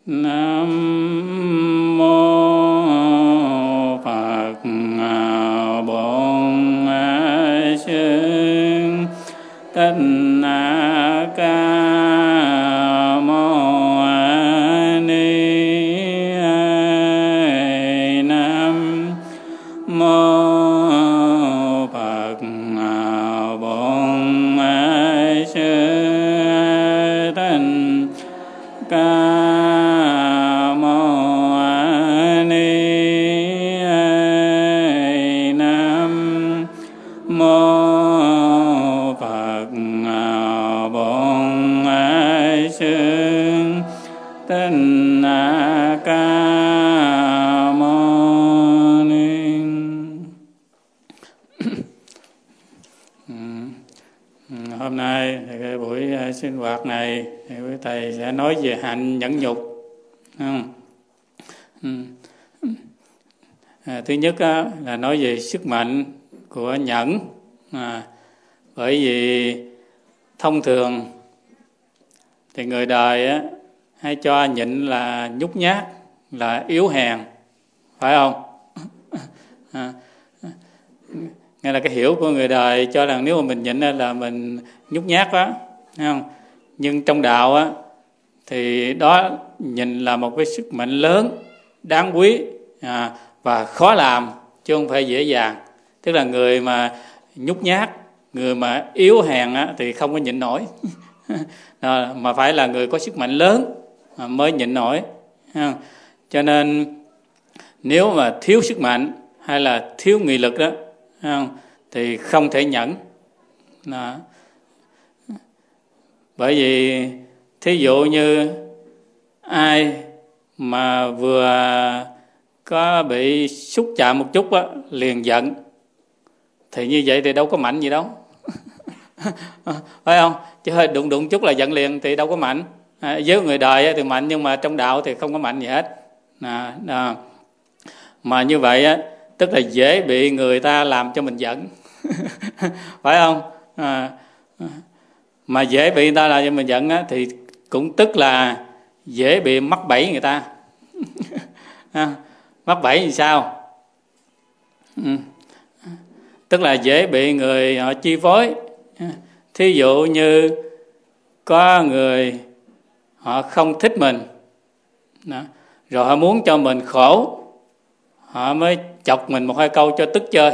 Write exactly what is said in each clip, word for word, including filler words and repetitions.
Nam mô Phật Bổn Sư Thích Ca Mâu Ni. Nam mô Phật Bổn Sư Thích Ca Hôm nay cái buổi sinh hoạt này thì quý thầy sẽ nói về hạnh nhẫn nhục. Không? À, thứ nhất á, là nói về sức mạnh của nhẫn. À, bởi vì thông thường thì người đời á, hay cho nhịn là nhút nhát, là yếu hèn, phải không? À, nghe là cái hiểu của người đời cho rằng nếu mà mình nhịn là mình nhút nhát quá, thấy không? Nhưng trong đạo á thì đó nhịn là một cái sức mạnh lớn, đáng quý à, và khó làm chứ không phải dễ dàng. Tức là người mà nhút nhát, người mà yếu hèn á, thì không có nhịn nổi à, mà phải là người có sức mạnh lớn mới nhịn nổi. Cho nên nếu mà thiếu sức mạnh hay là thiếu nghị lực đó thì không thể nhẫn. Đó. Bởi vì thí dụ như ai mà vừa có bị xúc chạm một chút á, liền giận thì như vậy thì đâu có mạnh gì đâu phải không? Chứ hơi đụng đụng chút là giận liền thì đâu có mạnh. À, với người đời thì mạnh, nhưng mà trong đạo thì không có mạnh gì hết. À, à. Mà như vậy á, tức là dễ bị người ta làm cho mình giận phải không? À, mà dễ bị người ta làm cho mình giận á, thì cũng tức là dễ bị mắc bẫy người ta à, mắc bẫy thì sao? Ừ. Tức là dễ bị người họ chi phối. Thí dụ như có người họ không thích mình đó, rồi họ muốn cho mình khổ, họ mới chọc mình một hai câu cho tức chơi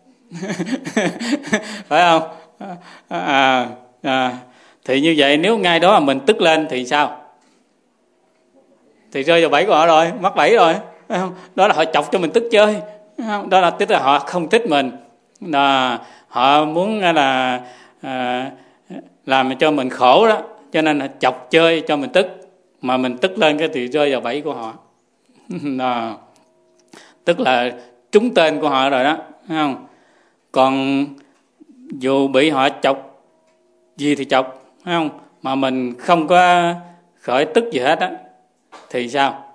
phải không? À, à, thì như vậy nếu ngay đó mà mình tức lên thì sao? Thì rơi vào bẫy của họ rồi, mắc bẫy rồi. Đó là họ chọc cho mình tức chơi. Đó là tức là họ không thích mình, là họ muốn là à, làm cho mình khổ đó, cho nên là chọc chơi cho mình tức, mà mình tức lên cái thì rơi vào bẫy của họ đó. Tức là trúng tên của họ rồi đó, thấy không? Còn dù bị họ chọc gì thì chọc, thấy không? Mà mình không có khởi tức gì hết á thì sao?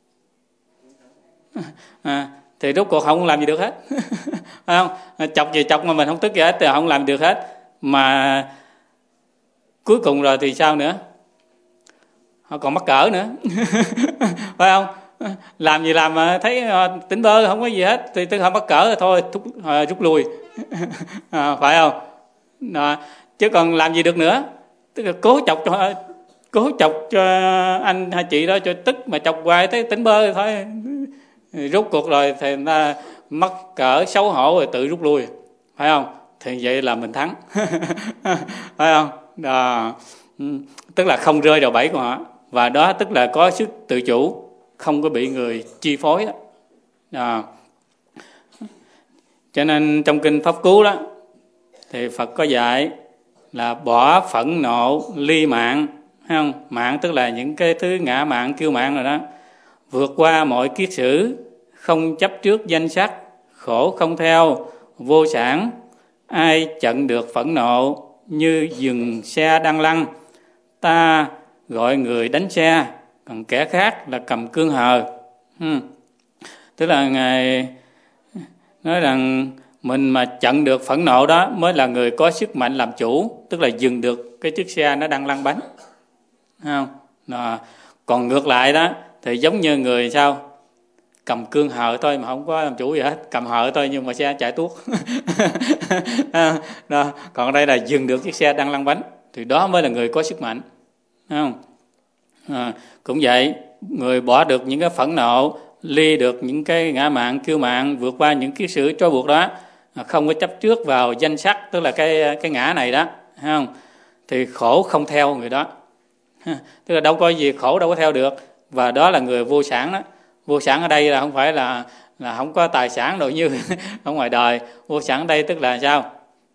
À, thì rốt cuộc không làm gì được hết phải không? Chọc gì chọc mà mình không tức gì hết thì không làm được hết. Mà cuối cùng rồi thì sao nữa? Họ còn mắc cỡ nữa phải không? Làm gì làm mà thấy tỉnh bơ không có gì hết thì tức họ mắc cỡ thôi, thúc, à, rút lui à, phải không? Đó. Chứ còn làm gì được nữa. Tức là cố chọc cho cố chọc cho anh hay chị đó cho tức, mà chọc hoài thấy tỉnh bơ thôi, rút cuộc rồi thì người ta mắc cỡ xấu hổ rồi tự rút lui, phải không? Thì vậy là mình thắng phải không? Đó. Tức là không rơi vào bẫy của họ, và đó tức là có sức tự chủ, không có bị người chi phối đó. Đó. Cho nên trong kinh Pháp Cú đó thì Phật có dạy là bỏ phẫn nộ ly mạng, thấy không? Mạng tức là những cái thứ ngã mạng, kiêu mạng rồi đó. Vượt qua mọi kiết sử, không chấp trước danh sắc, khổ không theo, vô sản. Ai chặn được phẫn nộ như dừng xe đang lăn, ta gọi người đánh xe, còn kẻ khác là cầm cương hờ. Hmm. Tức là Ngài nói rằng mình mà chặn được phẫn nộ đó mới là người có sức mạnh làm chủ, tức là dừng được cái chiếc xe nó đang lăn bánh. Không? Đó. Còn ngược lại đó thì giống như người sao cầm cương hờ thôi mà không có làm chủ gì hết, cầm hờ thôi nhưng mà xe chạy tuốt. Đó. Còn đây là dừng được chiếc xe đang lăn bánh, thì đó mới là người có sức mạnh, thấy không? À, cũng vậy, người bỏ được những cái phẫn nộ, ly được những cái ngã mạn kiêu mạn, vượt qua những cái sự trói buộc đó, không có chấp trước vào danh sắc, tức là cái cái ngã này đó, thấy không? Thì khổ không theo người đó, tức là đâu có gì khổ đâu có theo được, và đó là người vô sản đó. Vô sản ở đây là không phải là là không có tài sản đâu như ở ngoài đời. Vô sản ở đây tức là sao?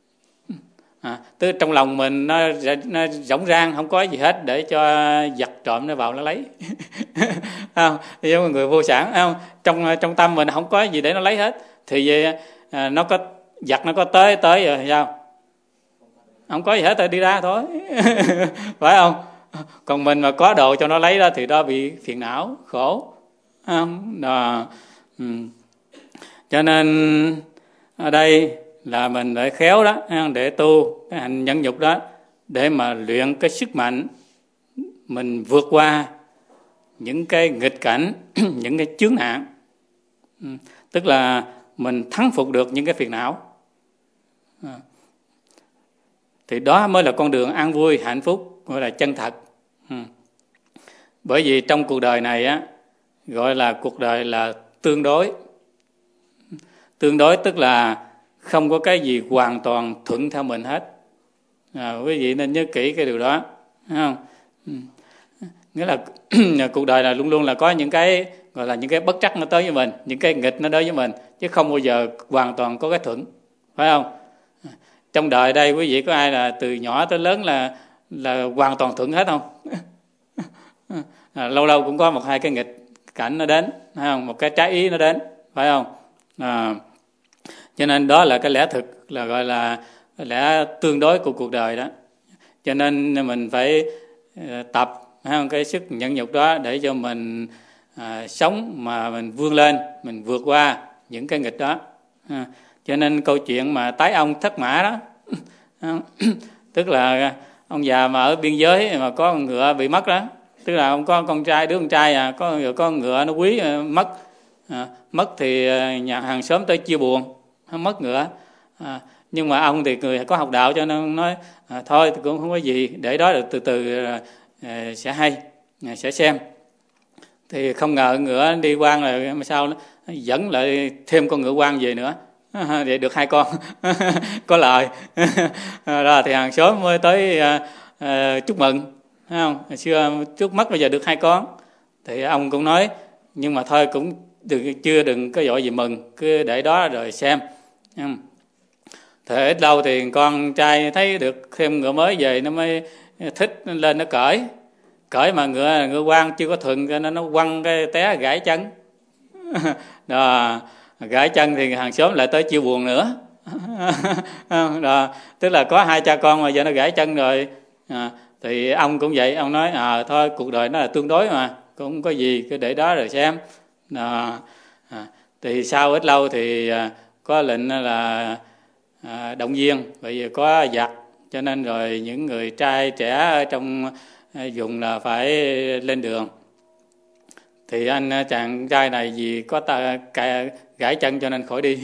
À, tức trong lòng mình nó, nó rỗng rang, không có gì hết để cho giặc trộm nó vào nó lấy. Không, giống như người vô sản, không? Trong trong tâm mình không có gì để nó lấy hết, thì về à, nó có giặc nó có tới tới rồi sao? Không có gì hết thì đi ra thôi. Phải không? Còn mình mà có đồ cho nó lấy đó thì đó bị phiền não, khổ. Không? Đó. Ừ. Cho nên ở đây là mình phải khéo đó, để tu cái hành nhẫn nhục đó, để mà luyện cái sức mạnh mình vượt qua những cái nghịch cảnh, những cái chướng nạn. Ừ. Tức là mình thắng phục được những cái phiền não. À. Thì đó mới là con đường an vui, hạnh phúc, gọi là chân thật. Ừ. Bởi vì trong cuộc đời này á, gọi là cuộc đời là tương đối. Tương đối tức là không có cái gì hoàn toàn thuận theo mình hết. À, quý vị nên nhớ kỹ cái điều đó, thấy không? Ừ. Nghĩa là cuộc đời là luôn luôn là có những cái gọi là những cái bất trắc nó tới với mình, những cái nghịch nó tới với mình, chứ không bao giờ hoàn toàn có cái thuận, phải không? Trong đời đây quý vị có ai là từ nhỏ tới lớn là là hoàn toàn thuận hết không? À, lâu lâu cũng có một hai cái nghịch cảnh nó đến, phải không? Một cái trái ý nó đến, phải không? À, cho nên đó là cái lẽ thực, là gọi là cái lẽ tương đối của cuộc đời đó. Cho nên mình phải tập cái sức nhẫn nhục đó để cho mình à, sống mà mình vươn lên, mình vượt qua những cái nghịch đó. À, cho nên câu chuyện mà tái ông thất mã đó, tức là ông già mà ở biên giới mà có con ngựa bị mất đó, tức là ông có con trai, đứa con trai à, có có ngựa nó quý mất, à, mất thì nhà hàng xóm tới chia buồn, mất ngựa. À, nhưng mà ông thì người có học đạo cho nên nói à, thôi thì cũng không có gì, để đó được từ từ à, sẽ hay, à, sẽ xem. Thì không ngờ ngựa đi quan rồi mà sao nó dẫn lại thêm con ngựa quan về nữa, để được hai con. Có lời. Rồi thì hàng xóm mới tới à, à, chúc mừng, thấy không? Hồi xưa trước mắt bây giờ được hai con. Thì ông cũng nói nhưng mà thôi cũng đừng, chưa đừng có vội gì mừng, cứ để đó rồi xem. Thì ít lâu thì con trai thấy được thêm ngựa mới về, nó mới thích lên nó cởi. Cởi mà ngựa ngựa quan chưa có thuận cho nên nó quăng cái té gãy chân. Đó, gãy chân thì hàng xóm lại tới chia buồn nữa. Đó, tức là có hai cha con mà giờ nó gãy chân rồi. À, thì ông cũng vậy, ông nói à thôi cuộc đời nó là tương đối mà, cũng có gì cứ để đó rồi xem. Đó, à, thì sau ít lâu thì à, có lệnh là à, động viên, bởi vì có giặc cho nên rồi những người trai trẻ ở trong vùng là phải lên đường. Thì anh chàng trai này vì có ta cài, gãy chân cho nên khỏi đi.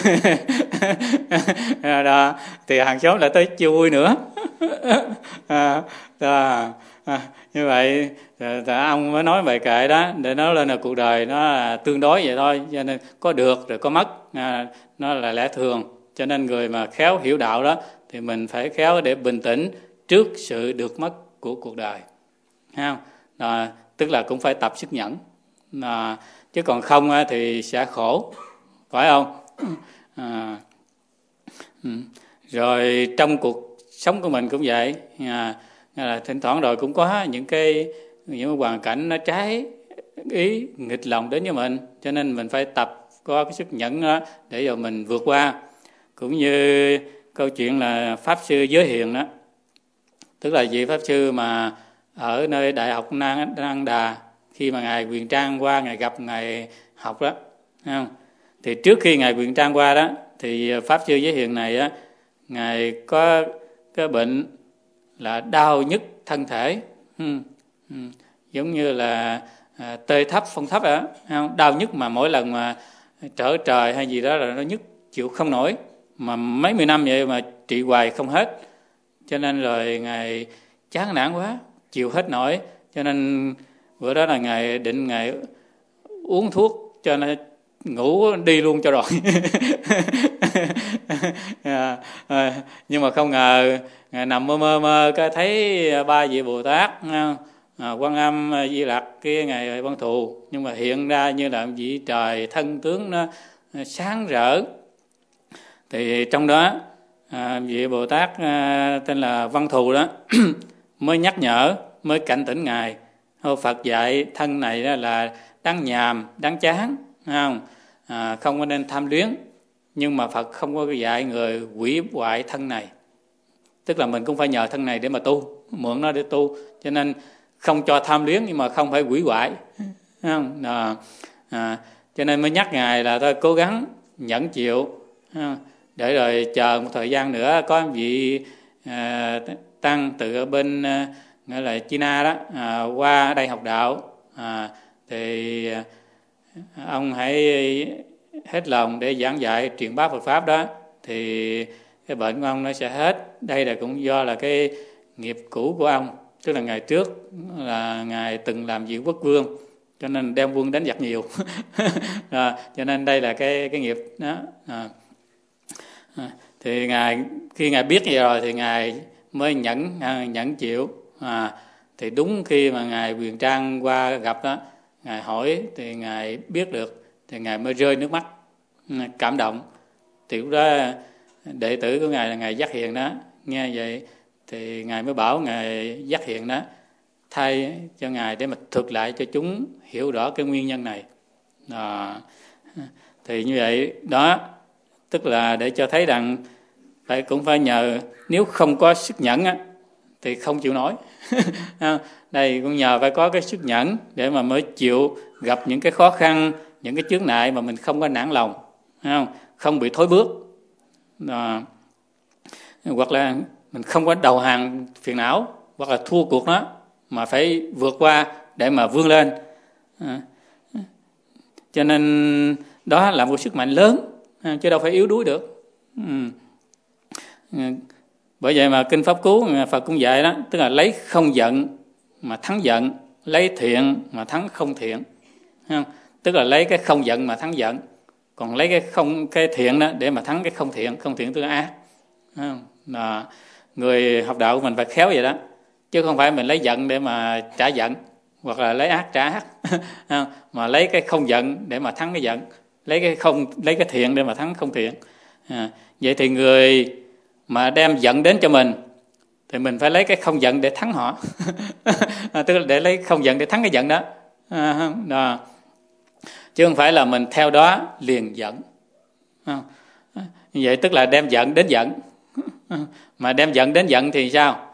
Đó, thì hàng xóm lại tới chiêu vui nữa. À, đó, à, như vậy thì ông mới nói bài kệ đó để nói lên là cuộc đời nó là tương đối vậy thôi, cho nên có được rồi có mất, à, nó là lẽ thường. Cho nên người mà khéo hiểu đạo đó thì mình phải khéo để bình tĩnh trước sự được mất của cuộc đời, ha. Đó, tức là cũng phải tập sức nhẫn, à, chứ còn không thì sẽ khổ, phải không? À, rồi trong cuộc sống của mình cũng vậy, à, à, thỉnh thoảng rồi cũng có những cái những hoàn cảnh nó trái ý, nghịch lòng đến với mình, cho nên mình phải tập có cái sức nhẫn đó để rồi mình vượt qua. Cũng như câu chuyện là Pháp Sư Giới Hiền đó, tức là vị Pháp Sư mà ở nơi Đại học Năng Đà, khi mà Ngài Quyền Trang qua, Ngài gặp Ngài học đó, thấy không? Thì trước khi Ngài Quyền Trang qua đó, thì Pháp Sư Giới Hiền này á, Ngài có cái bệnh là đau nhức thân thể, ừ, ừ, giống như là à, tê thấp phong thấp á, không? Đau nhức mà mỗi lần mà trở trời hay gì đó là nó nhức chịu không nổi, mà mấy mươi năm vậy mà trị hoài không hết, cho nên rồi ngài chán nản quá, chịu hết nổi, cho nên bữa đó là ngài định ngài uống thuốc cho nó ngủ đi luôn cho rồi. à, à, nhưng mà không ngờ ngài nằm mơ mơ mơ cái thấy ba vị Bồ Tát, à, Quan Âm, Di Lặc kia ngài Văn Thù, nhưng mà hiện ra như là vị trời, thân tướng nó sáng rỡ. Thì trong đó à, vị Bồ Tát à, tên là Văn Thù đó mới nhắc nhở, mới cảnh tỉnh ngài. Phật dạy thân này đó là đáng nhàm, đáng chán, không? À, không có nên tham luyến. Nhưng mà Phật không có dạy người hủy hoại thân này, tức là mình cũng phải nhờ thân này để mà tu, mượn nó để tu, cho nên không cho tham luyến nhưng mà không phải hủy hoại, không? À, à, cho nên mới nhắc ngài là thôi cố gắng nhẫn chịu, để rồi chờ một thời gian nữa có vị à, tăng từ ở bên à, nghĩa là China đó à, qua đây học đạo, à, thì ông hãy hết lòng để giảng dạy truyền bá Phật pháp đó, thì cái bệnh của ông nó sẽ hết. Đây là cũng do là cái nghiệp cũ của ông, tức là ngày trước là ngài từng làm vị quốc vương, cho nên đem quân đánh giặc nhiều. à, cho nên đây là cái cái nghiệp đó. À. À, thì ngài khi ngài biết vậy rồi thì ngài mới nhẫn nhẫn chịu. À, thì đúng khi mà ngài Quyền Trang qua gặp đó, ngài hỏi thì ngài biết được, thì ngài mới rơi nước mắt cảm động. Thì lúc đó đệ tử của ngài là ngài Giác Hiền đó nghe vậy thì ngài mới bảo ngài Giác Hiền đó thay cho ngài để mà thuật lại cho chúng hiểu rõ cái nguyên nhân này. À, thì như vậy đó, tức là để cho thấy rằng phải cũng phải nhờ, nếu không có sức nhẫn á thì không chịu nổi. Đây cũng nhờ phải có cái sức nhẫn để mà mới chịu gặp những cái khó khăn, những cái chướng ngại mà mình không có nản lòng, không không bị thối bước, à, hoặc là mình không có đầu hàng phiền não hoặc là thua cuộc nó, mà phải vượt qua để mà vươn lên. À, cho nên đó là một sức mạnh lớn, chứ đâu phải yếu đuối được. Ừ. Bởi vậy mà Kinh Pháp Cú Phật cũng dạy đó, tức là lấy không giận mà thắng giận, lấy thiện mà thắng không thiện. Không? Tức là lấy cái không giận mà thắng giận, còn lấy cái không cái thiện đó để mà thắng cái không thiện. Không thiện tức là ác. Không? Là người học đạo của mình phải khéo vậy đó, chứ không phải mình lấy giận để mà trả giận, hoặc là lấy ác trả ác. Không? Mà lấy cái không giận để mà thắng cái giận, lấy cái không lấy cái thiện để mà thắng không thiện. À, vậy thì người mà đem giận đến cho mình thì mình phải lấy cái không giận để thắng họ. À, tức là để lấy không giận để thắng cái giận đó. À, đó. Chứ không phải là mình theo đó liền giận. À, như vậy tức là đem giận đến giận. À, mà đem giận đến giận thì sao?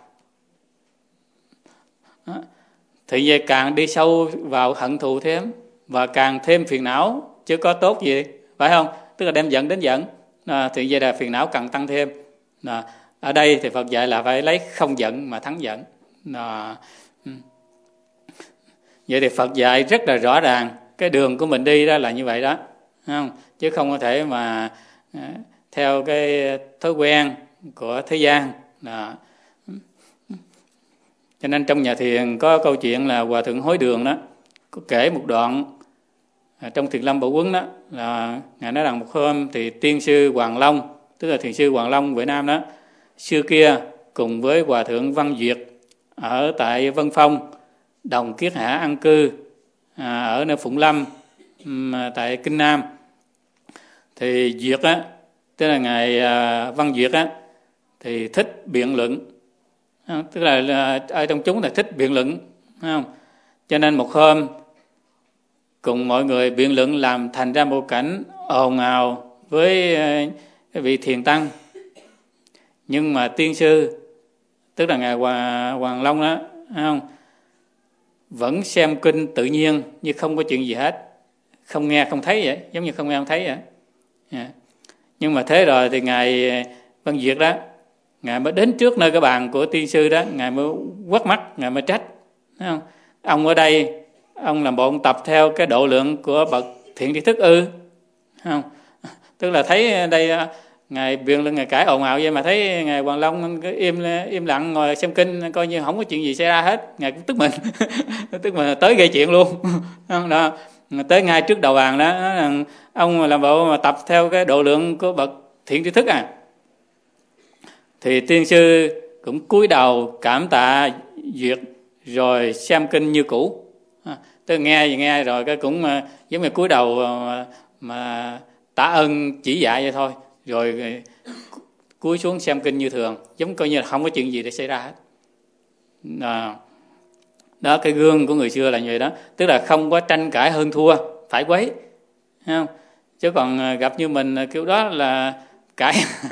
À, thì về càng đi sâu vào hận thù thêm, và càng thêm phiền não, chứ có tốt gì, phải không? Tức là đem giận đến giận, à, thì vậy là phiền não càng tăng thêm. À, ở đây thì Phật dạy là phải lấy không giận mà thắng giận. À, vậy thì Phật dạy rất là rõ ràng, cái đường của mình đi đó là như vậy đó, không? Chứ không có thể mà à, theo cái thói quen của thế gian. À, cho nên trong nhà thiền có câu chuyện là Hòa Thượng Hối Đường đó có kể một đoạn à, trong Thiền Lâm Bảo Quấn đó, là ngài nói rằng một hôm thì tiên sư Hoàng Long, tức là thiền sư Hoàng Long Việt Nam đó, xưa kia cùng với Hòa Thượng Văn Duyệt ở tại Vân Phong đồng kiết hạ an cư à, ở nơi Phụng Lâm à, tại Kinh Nam. Thì Duyệt á, tức là ngài à, Văn Duyệt á, thì thích biện luận, à, tức là, là ở trong chúng là thích biện luận, không? Cho nên một hôm cùng mọi người biện luận làm thành ra một cảnh ồn ào với cái vị thiền tăng. Nhưng mà tiên sư, tức là ngài Hoàng, Hoàng Long đó, không? Vẫn xem kinh tự nhiên như không có chuyện gì hết, không nghe không thấy vậy, giống như không nghe không thấy vậy. Yeah. Nhưng mà thế rồi thì ngài Văn Duyệt đó, ngài mới đến trước nơi cái bàn của tiên sư đó, ngài mới quắt mắt, ngài mới trách, không? Ông ở đây ông làm bộ ông tập theo cái độ lượng của bậc thiện tri thức ư? Không, tức là thấy đây ngài biện luận ngài cãi ồn ào vậy mà thấy ngài Hoàng Long cứ im im lặng ngồi xem kinh, coi như không có chuyện gì xảy ra hết, ngài cũng tức mình. Tức mình tới gây chuyện luôn. Đó, tới ngay trước đầu bàn đó, ông làm bộ mà tập theo cái độ lượng của bậc thiện tri thức à. Thì tiên sư cũng cúi đầu cảm tạ duyệt rồi xem kinh như cũ. À, tôi nghe gì nghe rồi cái cũng uh, giống như cúi đầu uh, mà tạ ơn chỉ dạy vậy thôi, rồi uh, cúi xuống xem kinh như thường, giống coi như là không có chuyện gì để xảy ra hết. À, đó, cái gương của người xưa là như vậy đó, tức là không có tranh cãi hơn thua phải quấy, thấy không? Chứ còn uh, gặp như mình uh, kiểu đó là cãi.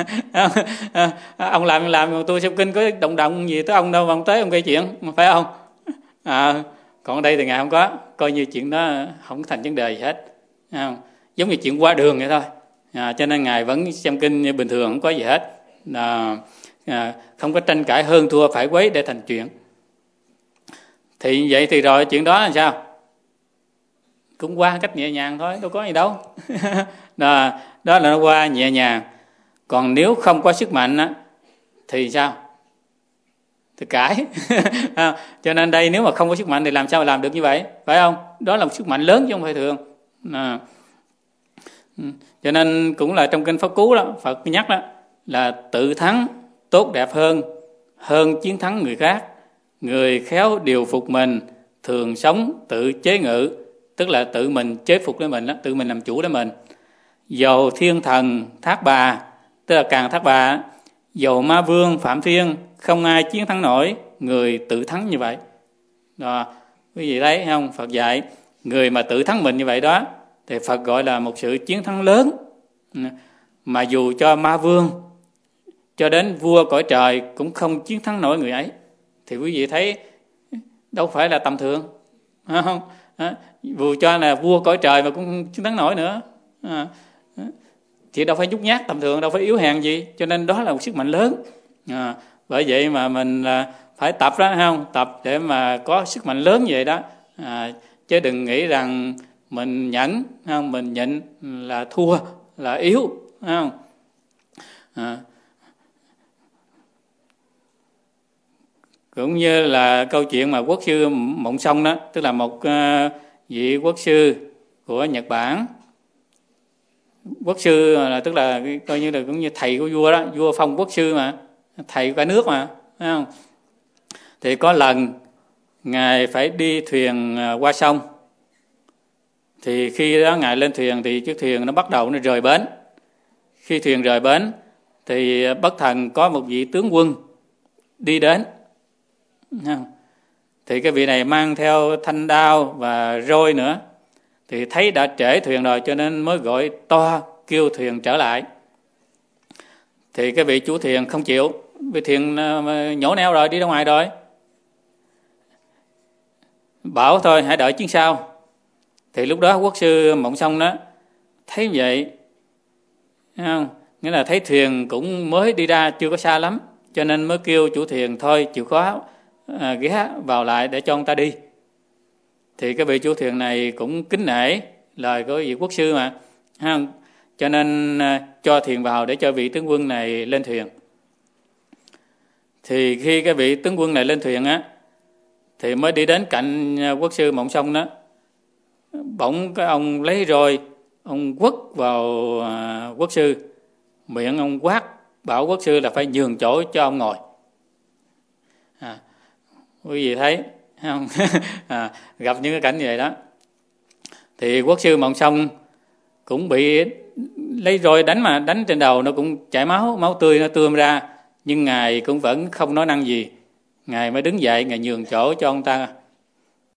Ông làm làm tôi xem kinh có động động gì tới ông đâu mà ông tới ông gây chuyện, phải không? À, còn ở đây thì ngài không có, coi như chuyện đó không thành vấn đề gì hết, không? Giống như chuyện qua đường vậy thôi. À, cho nên ngài vẫn xem kinh như bình thường, không có gì hết. À, à, không có tranh cãi hơn thua phải quấy để thành chuyện. Thì vậy thì rồi chuyện đó là sao? Cũng qua cách nhẹ nhàng thôi, đâu có gì đâu. Đó, đó là nó qua nhẹ nhàng. Còn nếu không có sức mạnh á, thì sao? Thì cãi. Cho nên đây nếu mà không có sức mạnh thì làm sao mà làm được như vậy, phải không? Đó là một sức mạnh lớn chứ không phải thường. À. Cho nên cũng là trong kinh Pháp Cú đó, Phật nhắc đó là tự thắng tốt đẹp hơn, hơn chiến thắng người khác. Người khéo điều phục mình, thường sống tự chế ngự, tức là tự mình chế phục lấy mình đó, tự mình làm chủ lấy mình. Dầu thiên thần thác bà, tức là càng thác bà, dầu ma vương phạm thiên, không ai chiến thắng nổi người tự thắng như vậy. Đó, quý vị thấy không? Phật dạy người mà tự thắng mình như vậy đó thì Phật gọi là một sự chiến thắng lớn. Mà dù cho ma vương cho đến vua cõi trời cũng không chiến thắng nổi người ấy. Thì quý vị thấy đâu phải là tầm thường, không? Dù cho là vua cõi trời mà cũng không chiến thắng nổi nữa. À, thì đâu phải nhút nhát tầm thường, đâu phải yếu hèn gì. Cho nên đó là một sức mạnh lớn. À, bởi vậy mà mình là phải tập đó, không? Tập để mà có sức mạnh lớn vậy đó. À, chứ đừng nghĩ rằng mình nhẫn, không? Mình nhịn là thua, là yếu, không? À, cũng như là câu chuyện mà quốc sư Mộng Song đó, tức là một uh, vị quốc sư của Nhật Bản. Quốc sư là tức là coi như là cũng như thầy của vua đó, vua phong quốc sư mà, thầy của cả nước mà, thấy không? Thì có lần ngài phải đi thuyền qua sông. Thì khi đó ngài lên thuyền thì chiếc thuyền nó bắt đầu nó rời bến. Khi thuyền rời bến thì bất thần có một vị tướng quân đi đến. Thì cái vị này mang theo thanh đao và roi nữa. Thì thấy đã trễ thuyền rồi cho nên mới gọi to kêu thuyền trở lại. Thì cái vị chủ thuyền không chịu, vì thuyền nhổ neo rồi, đi ra ngoài rồi. Bảo thôi hãy đợi chuyến sau. Thì lúc đó quốc sư Mộng Song đó thấy vậy, thấy không? Nghĩa là thấy thuyền cũng mới đi ra chưa có xa lắm, cho nên mới kêu chủ thuyền thôi chịu khó à, ghé vào lại để cho ông ta đi. Thì cái vị chủ thuyền này cũng kính nể lời của vị quốc sư mà, ha, cho nên à, cho thuyền vào để cho vị tướng quân này lên thuyền. Thì khi cái vị tướng quân này lên thuyền á, thì mới đi đến cạnh quốc sư Mộng Song đó, bỗng cái ông lấy roi ông quất vào à, quốc sư, miệng ông quát bảo quốc sư là phải nhường chỗ cho ông ngồi. À, quý vị thấy không? À, gặp những cái cảnh như vậy đó thì quốc sư Mộng Song cũng bị lấy roi đánh, mà đánh trên đầu nó cũng chảy máu, máu tươi nó tươm ra, nhưng ngài cũng vẫn không nói năng gì. Ngài mới đứng dậy, ngài nhường chỗ cho ông ta